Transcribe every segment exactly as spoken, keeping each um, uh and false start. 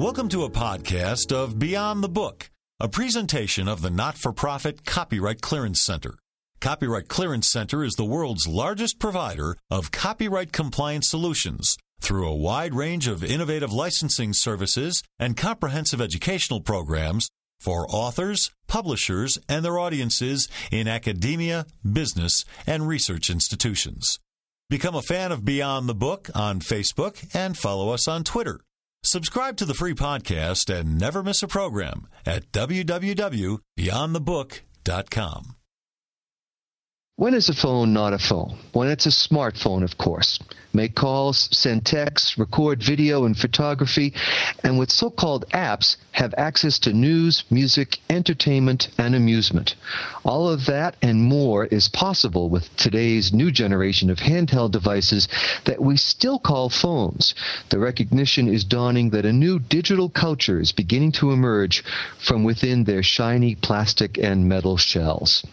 Welcome to a podcast of Beyond the Book, a presentation of the not-for-profit Copyright Clearance Center. Copyright Clearance Center is the world's largest provider of copyright compliance solutions through a wide range of innovative licensing services and comprehensive educational programs for authors, publishers, and their audiences in academia, business, and research institutions. Become a fan of Beyond the Book on Facebook and follow us on Twitter. Subscribe to the free podcast and never miss a program at w w w dot beyond the book dot com. When is a phone not a phone? When it's a smartphone, of course. Make calls, send texts, record video and photography, and with so-called apps, have access to news, music, entertainment, and amusement. All of that and more is possible with today's new generation of handheld devices that we still call phones. The recognition is dawning that a new digital culture is beginning to emerge from within their shiny plastic and metal shells.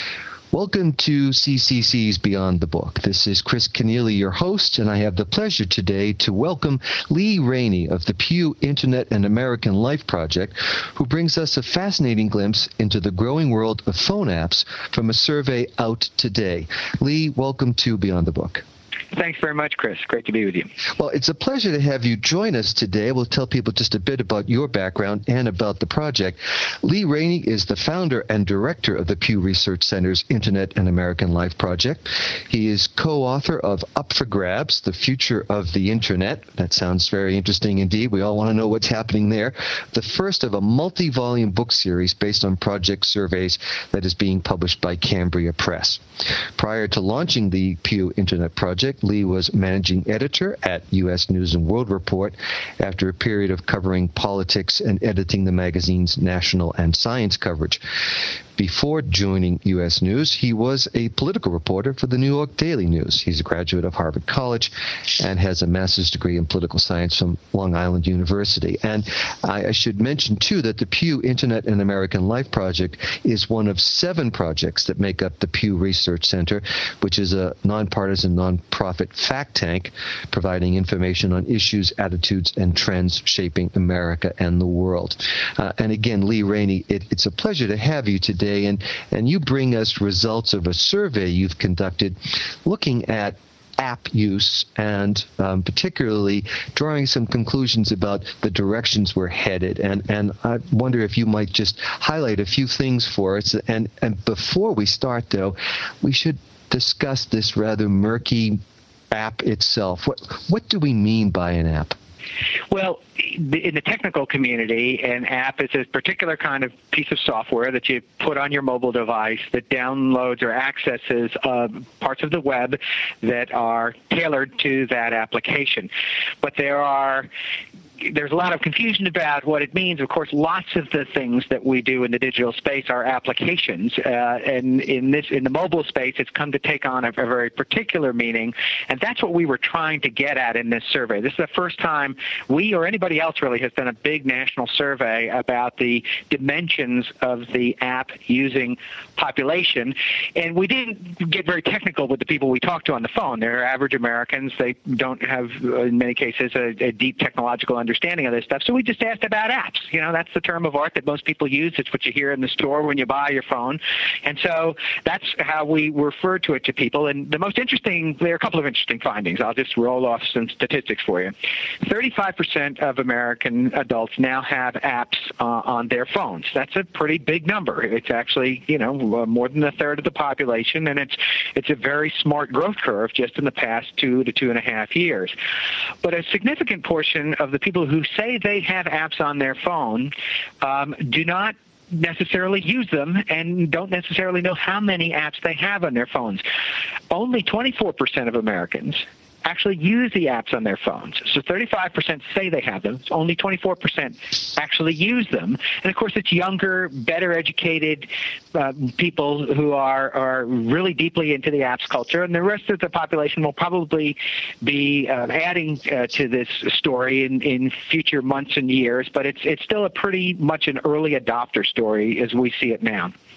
Welcome to C C C's Beyond the Book. This is Chris Kenneally, your host, and I have the pleasure today to welcome Lee Rainie of the Pew Internet and American Life Project, who brings us a fascinating glimpse into the growing world of phone apps from a survey out today. Lee, welcome to Beyond the Book. Thanks very much, Chris. Great to be with you. Well, it's a pleasure to have you join us today. We'll tell people just a bit about your background and about the project. Lee Rainie is the founder and director of the Pew Research Center's Internet and American Life Project. He is co-author of Up for Grabs, The Future of the Internet. That sounds very interesting indeed. We all want to know what's happening there. The first of a multi-volume book series based on project surveys that is being published by Cambria Press. Prior to launching the Pew Internet Project, Lee was managing editor at U S News and World Report after a period of covering politics and editing the magazine's national and science coverage. Before joining U S News, he was a political reporter for the New York Daily News. He's a graduate of Harvard College and has a master's degree in political science from Long Island University. And I, I should mention, too, that the Pew Internet and American Life Project is one of seven projects that make up the Pew Research Center, which is a nonpartisan, nonprofit fact tank providing information on issues, attitudes, and trends shaping America and the world. Uh, and again, Lee Rainie, it, it's a pleasure to have you today. And, and you bring us results of a survey you've conducted looking at app use and um, particularly drawing some conclusions about the directions we're headed. And, and I wonder if you might just highlight a few things for us. And, and before we start, though, we should discuss this rather murky app itself. What, what do we mean by an app? Well, in the technical community, an app is a particular kind of piece of software that you put on your mobile device that downloads or accesses uh, parts of the web that are tailored to that application. But there are There's a lot of confusion about what it means. Of course, lots of the things that we do in the digital space are applications, uh, and in this, in the mobile space, it's come to take on a, a very particular meaning, and that's what we were trying to get at in this survey. This is the first time we or anybody else really has done a big national survey about the dimensions of the app using population, and we didn't get very technical with the people we talked to on the phone. They're average Americans. They don't have, in many cases, a, a deep technological understanding understanding of this stuff. So we just asked about apps. You know, that's the term of art that most people use. It's what you hear in the store when you buy your phone. And so that's how we refer to it to people. And the most interesting, there are a couple of interesting findings. I'll just roll off some statistics for you. thirty-five percent of American adults now have apps uh, on their phones. That's a pretty big number. It's actually, you know, more than a third of the population, and it's it's a very smart growth curve just in the past two to two and a half years. But a significant portion of the people who say they have apps on their phone um, do not necessarily use them and don't necessarily know how many apps they have on their phones. Only twenty-four percent of Americans actually use the apps on their phones. So thirty-five percent say they have them. Only twenty-four percent actually use them. And, of course, it's younger, better educated uh, people who are, are really deeply into the apps culture. And the rest of the population will probably be uh, adding uh, to this story in, in future months and years. But it's, it's still a pretty much an early adopter story as we see it now.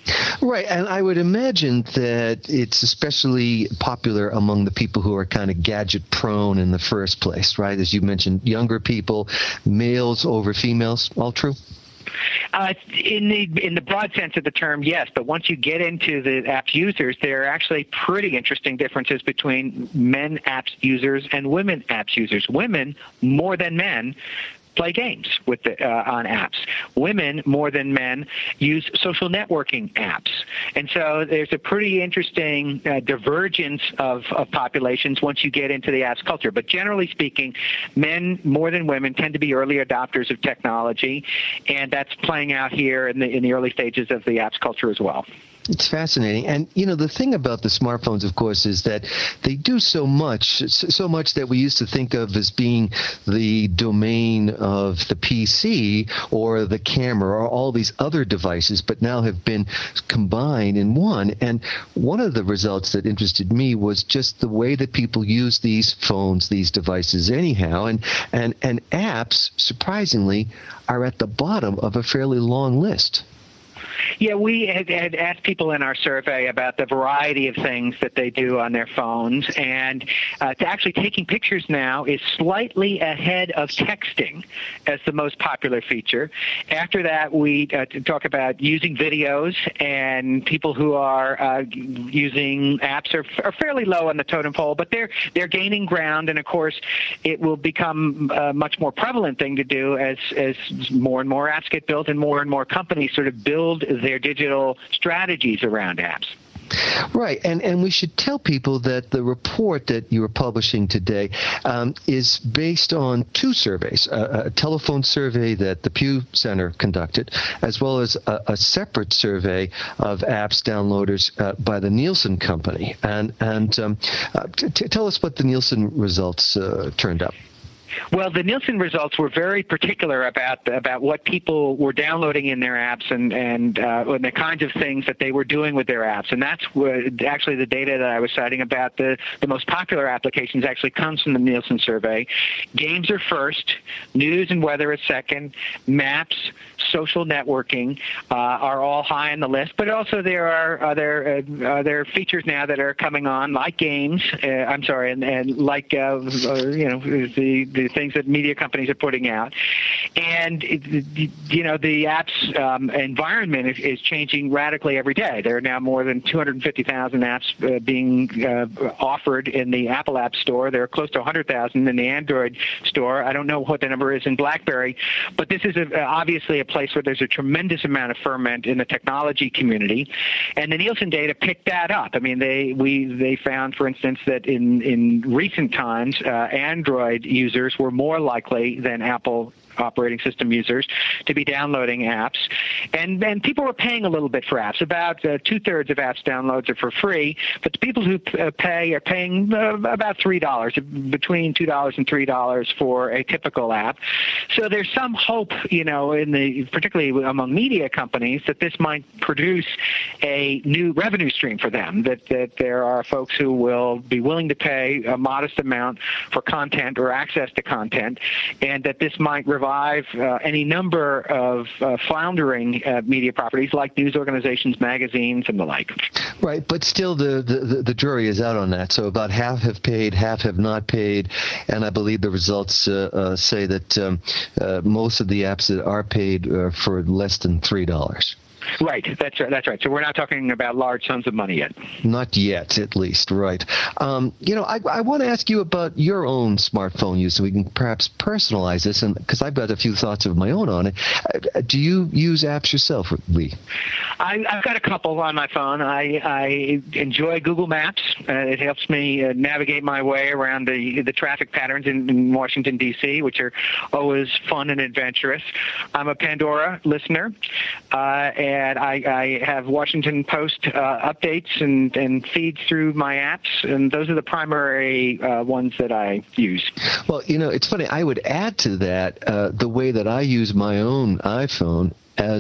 Right, and I would imagine that it's especially popular among the people who are kind of gadget prone in the first place, right? As you mentioned, younger people, males over females, all true? Uh, in the in the broad sense of the term, yes. But once you get into the app's users, there are actually pretty interesting differences between men apps users and women apps users. Women, more than men, play games with the, uh, on apps. Women, more than men, use social networking apps. And so there's a pretty interesting uh, divergence of, of populations once you get into the apps culture. But generally speaking, men, more than women, tend to be early adopters of technology, and that's playing out here in the, in the early stages of the apps culture as well. It's fascinating. And, you know, the thing about the smartphones, of course, is that they do so much, so much that we used to think of as being the domain of the P C or the camera or all these other devices, but now have been combined in one. And one of the results that interested me was just the way that people use these phones, these devices anyhow. And, and, and apps, surprisingly, are at the bottom of a fairly long list. Yeah, we had, had asked people in our survey about the variety of things that they do on their phones, and uh, to actually taking pictures now is slightly ahead of texting as the most popular feature. After that, we uh, talk about using videos, and people who are uh, using apps are, are fairly low on the totem pole, but they're they're gaining ground, and of course, it will become a much more prevalent thing to do as as more and more apps get built and more and more companies sort of build their digital strategies around apps. Right, and and we should tell people that the report that you are publishing today um, is based on two surveys, a, a telephone survey that the Pew Center conducted, as well as a, a separate survey of apps downloaders uh, by the Nielsen Company. And, and um, uh, t- t- tell us what the Nielsen results uh, turned up. Well, the Nielsen results were very particular about about what people were downloading in their apps and and, uh, and the kinds of things that they were doing with their apps. And that's what, actually the data that I was citing about the, the most popular applications actually comes from the Nielsen survey. Games are first, news and weather is second, maps, social networking uh, are all high on the list. But also there are other uh, other features now that are coming on, like games. Uh, I'm sorry, and, and like uh, uh, you know the the things that media companies are putting out. And, you know, the app's um, environment is, is changing radically every day. There are now more than two hundred fifty thousand apps uh, being uh, offered in the Apple App Store. There are close to one hundred thousand in the Android store. I don't know what the number is in BlackBerry, but this is a, obviously a place where there's a tremendous amount of ferment in the technology community. And the Nielsen data picked that up. I mean, they we they found, for instance, that in, in recent times, uh, Android users were more likely than Apple operating system users to be downloading apps. And and people were paying a little bit for apps. About uh, two-thirds of apps downloads are for free, but the people who uh, pay are paying uh, about three dollars, between two dollars and three dollars for a typical app. So there's some hope, you know, in the particularly among media companies, that this might produce a new revenue stream for them, that, that there are folks who will be willing to pay a modest amount for content or access to content, and that this might revive Uh, any number of uh, floundering uh, media properties like news organizations, magazines, and the like. Right, but still the, the, the jury is out on that. So about half have paid, half have not paid, and I believe the results uh, uh, say that um, uh, most of the apps that are paid are for less than three dollars. Right, that's right. That's right. So we're not talking about large sums of money yet. Not yet, at least, right. Um, you know, I, I want to ask you about your own smartphone use, so we can perhaps personalize this, and because I've got a few thoughts of my own on it. Uh, do you use apps yourself, Lee? I, I've got a couple on my phone. I, I enjoy Google Maps. Uh, it helps me uh, navigate my way around the the traffic patterns in, in Washington, D C, which are always fun and adventurous. I'm a Pandora listener, uh, and And I, I have Washington Post uh, updates and, and feeds through my apps, and those are the primary uh, ones that I use. Well, you know, it's funny. I would add to that uh, the way that I use my own iPhone as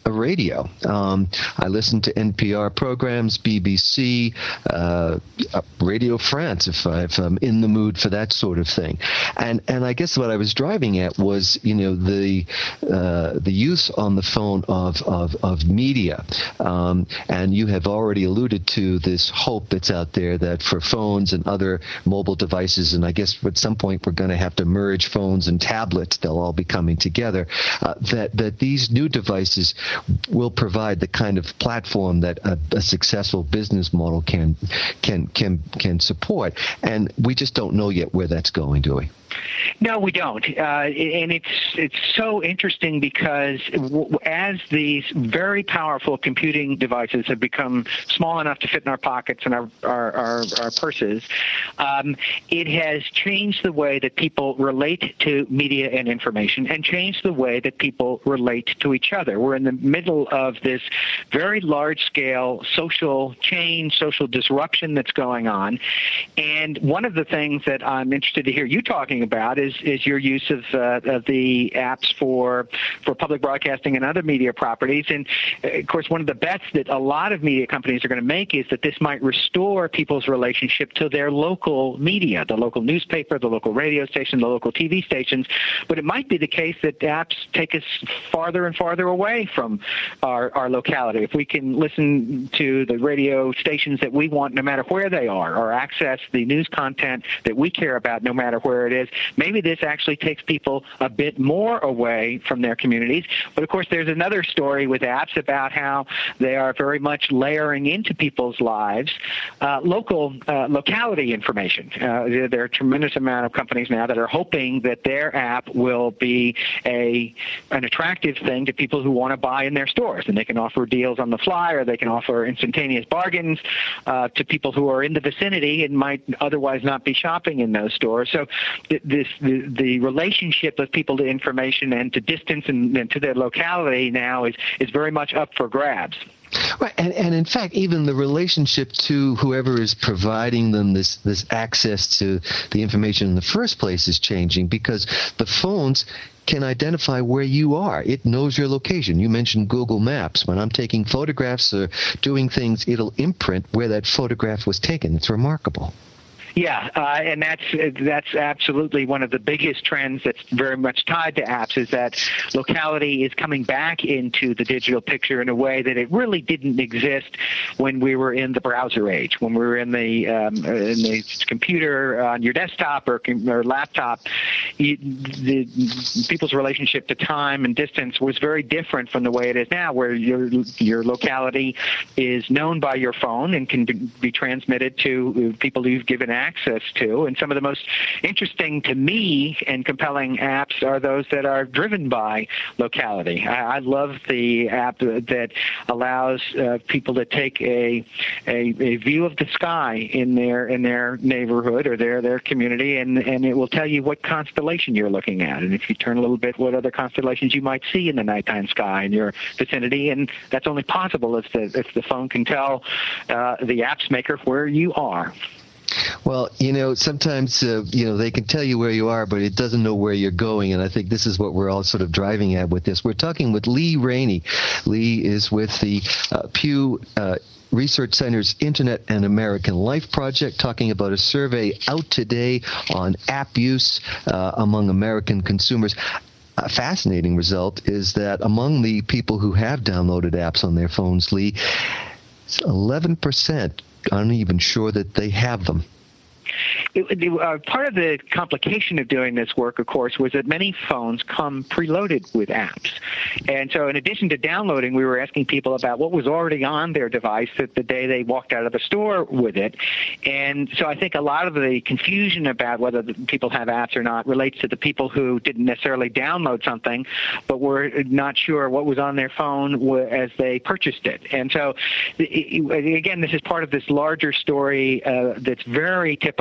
of radio. Um, I listen to N P R programs, B B C, uh, Radio France, if, I, if I'm in the mood for that sort of thing. And and I guess what I was driving at was, you know, the uh, the use on the phone of of, of media. Um, and you have already alluded to this hope that's out there that for phones and other mobile devices, and I guess at some point we're going to have to merge phones and tablets, they'll all be coming together, uh, that, that these new devices will provide the kind of platform that a, a successful business model can can can can support. And we just don't know yet where that's going, do we? No, we don't, uh, and it's it's so interesting because w- as these very powerful computing devices have become small enough to fit in our pockets and our our, our, our purses, um, it has changed the way that people relate to media and information, and changed the way that people relate to each other. We're in the middle of this very large-scale social change, social disruption that's going on, and one of the things that I'm interested to hear you talking about is is your use of, uh, of the apps for for public broadcasting and other media properties. And of course, one of the bets that a lot of media companies are going to make is that this might restore people's relationship to their local media, the local newspaper, the local radio station, the local T V stations. But it might be the case that apps take us farther and farther away from our, our locality. If we can listen to the radio stations that we want no matter where they are, or access the news content that we care about no matter where it is, maybe this actually takes people a bit more away from their communities. But of course, there's another story with apps about how they are very much layering into people's lives uh, local uh, locality information. Uh, there are a tremendous amount of companies now that are hoping that their app will be a an attractive thing to people who want to buy in their stores, and they can offer deals on the fly, or they can offer instantaneous bargains uh, to people who are in the vicinity and might otherwise not be shopping in those stores. So th- this the, the relationship of people to information and to distance and, and to their locality now is, is very much up for grabs. Right, and, and in fact, even the relationship to whoever is providing them this, this access to the information in the first place is changing, because the phones can identify where you are. It knows your location. You mentioned Google Maps. When I'm taking photographs or doing things, it'll imprint where that photograph was taken. It's remarkable. Yeah, uh, and that's that's absolutely one of the biggest trends that's very much tied to apps, is that locality is coming back into the digital picture in a way that it really didn't exist when we were in the browser age, when we were in the um, in the computer on your desktop or, or laptop. You, the, people's relationship to time and distance was very different from the way it is now, where your your locality is known by your phone and can be, be transmitted to people you've given access access to. And some of the most interesting to me and compelling apps are those that are driven by locality. I, I love the app that allows uh, people to take a, a a view of the sky in their in their neighborhood or their their community, and and it will tell you what constellation you're looking at, and if you turn a little bit, what other constellations you might see in the nighttime sky in your vicinity. And that's only possible if the if the phone can tell uh, the apps maker where you are. Well, you know, sometimes, uh, you know, they can tell you where you are, but it doesn't know where you're going. And I think this is what we're all sort of driving at with this. We're talking with Lee Rainie. Lee is with the uh, Pew uh, Research Center's Internet and American Life Project, talking about a survey out today on app use uh, among American consumers. A fascinating result is that among the people who have downloaded apps on their phones, Lee, eleven percent aren't even sure that they have them. It, it, uh, part of the complication of doing this work, of course, was that many phones come preloaded with apps. And so in addition to downloading, we were asking people about what was already on their device the, the day they walked out of the store with it. And so I think a lot of the confusion about whether the people have apps or not relates to the people who didn't necessarily download something, but were not sure what was on their phone as they purchased it. And so, it, again, this is part of this larger story uh, that's very typical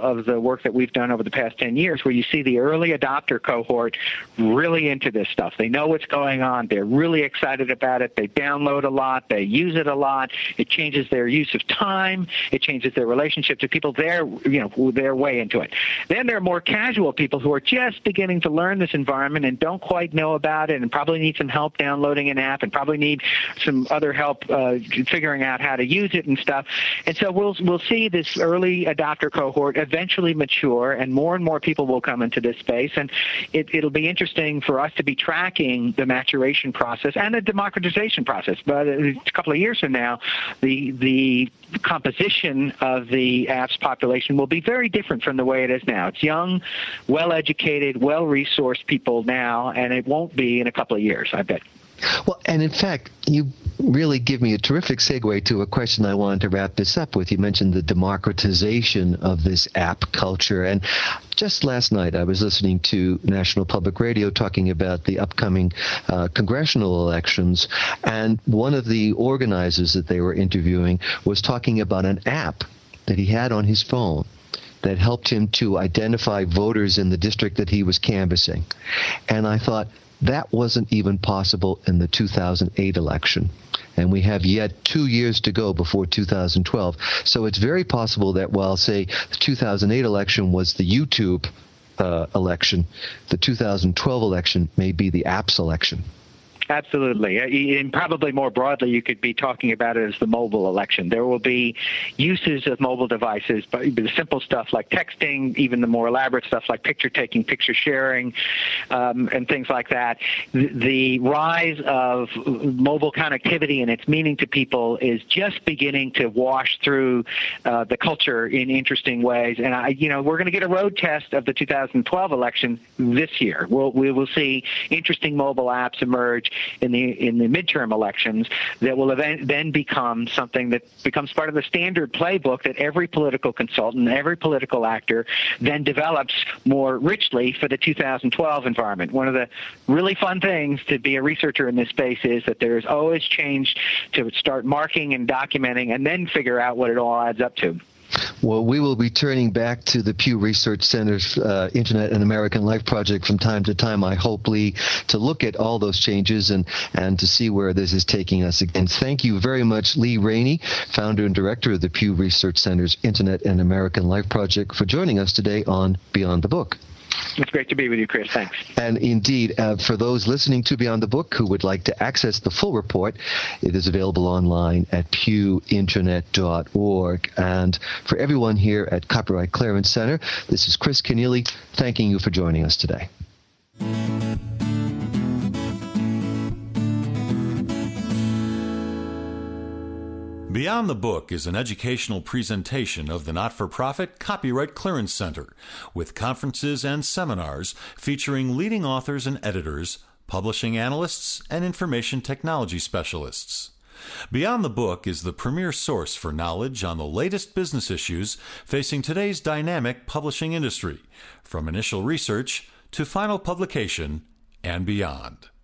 of the work that we've done over the past ten years, where you see the early adopter cohort really into this stuff. They know what's going on. They're really excited about it. They download a lot. They use it a lot. It changes their use of time. It changes their relationship to people. They're, you know, they're way into it. Then there are more casual people who are just beginning to learn this environment and don't quite know about it and probably need some help downloading an app and probably need some other help uh, figuring out how to use it and stuff. And so we'll we'll see this early adopter cohort eventually mature, and more and more people will come into this space. And it, it'll be interesting for us to be tracking the maturation process and the democratization process. But a couple of years from now, the the composition of the app's population will be very different from the way it is now. It's young, well-educated, well-resourced people now, and it won't be in a couple of years, I bet. Well, and in fact, you really give me a terrific segue to a question I wanted to wrap this up with. You mentioned the democratization of this app culture. And just last night, I was listening to National Public Radio talking about the upcoming uh, congressional elections. And one of the organizers that they were interviewing was talking about an app that he had on his phone that helped him to identify voters in the district that he was canvassing. And I thought, that wasn't even possible in the two thousand eight election. And we have yet two years to go before two thousand twelve. So it's very possible that while, say, the two thousand eight election was the YouTube uh, election, the two thousand twelve election may be the apps election. Absolutely. And probably more broadly, you could be talking about it as the mobile election. There will be uses of mobile devices, but the simple stuff like texting, even the more elaborate stuff like picture taking, picture sharing, um, and things like that. The, the rise of mobile connectivity and its meaning to people is just beginning to wash through uh, the culture in interesting ways. And, I, you know, we're going to get a road test of the two thousand twelve election this year. We'll, we will see interesting mobile apps emerge in the in the midterm elections that will event, then become something that becomes part of the standard playbook that every political consultant, every political actor then develops more richly for the two thousand twelve environment. One of the really fun things to be a researcher in this space is that there's always change to start marking and documenting and then figure out what it all adds up to. Well, we will be turning back to the Pew Research Center's uh, Internet and American Life project from time to time, I hope, Lee, to look at all those changes and, and to see where this is taking us again. Thank you very much, Lee Rainey, founder and director of the Pew Research Center's Internet and American Life project, for joining us today on Beyond the Book. It's great to be with you, Chris. Thanks. And indeed, uh, for those listening to Beyond the Book who would like to access the full report, it is available online at pew internet dot org. And for everyone here at Copyright Clearance Center, this is Chris Kenneally thanking you for joining us today. Beyond the Book is an educational presentation of the not-for-profit Copyright Clearance Center, with conferences and seminars featuring leading authors and editors, publishing analysts, and information technology specialists. Beyond the Book is the premier source for knowledge on the latest business issues facing today's dynamic publishing industry, from initial research to final publication and beyond.